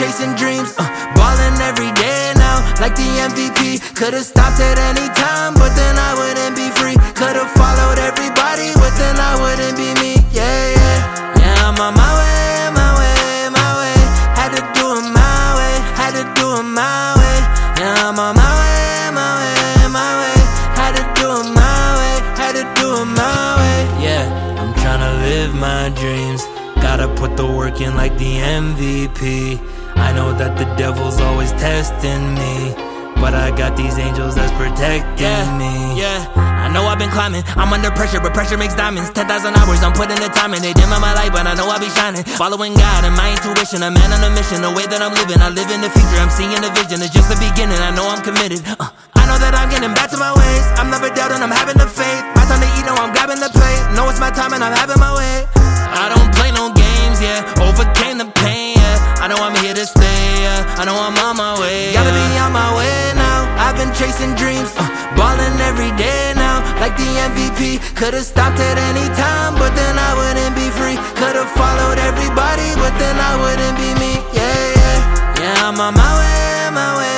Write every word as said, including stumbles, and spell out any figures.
chasing dreams, uh, ballin' every day now, like the M V P. Could've stopped at any time, but then I wouldn't be free. Could've followed everybody, but then I wouldn't be me. Yeah, yeah, yeah, I'm on my way, my way, my way. Had to do it my way, had to do it my way. Yeah, I'm on my way, my way, my way. Had to do it my way, had to do it my way. Yeah, I'm tryna live my dreams. Gotta put the work in like the M V P. I know that the devil's always testing me, but I got these angels that's protecting yeah, me. Yeah, I know I've been climbing, I'm under pressure, but pressure makes diamonds. Ten thousand hours, I'm putting the time in. They dim on my light, but I know I'll be shining. Following God and my intuition, a man on a mission. The way that I'm living, I live in the future. I'm seeing the vision, it's just the beginning. I know I'm committed. uh, I know that I'm getting back to my ways. I'm never doubting, I'm having the faith. My time to eat, no, I'm grabbing the plate. Know it's my time and I'm having my way. I don't play no games, yeah, overcame the pain, yeah. I know I'm here to stay, yeah, I know I'm on my way, yeah. Gotta be on my way now, I've been chasing dreams, uh, ballin' every day now, like the M V P. Could've stopped at any time, but then I wouldn't be free. Could've followed everybody, but then I wouldn't be me. Yeah, yeah, yeah, I'm on my way, my way.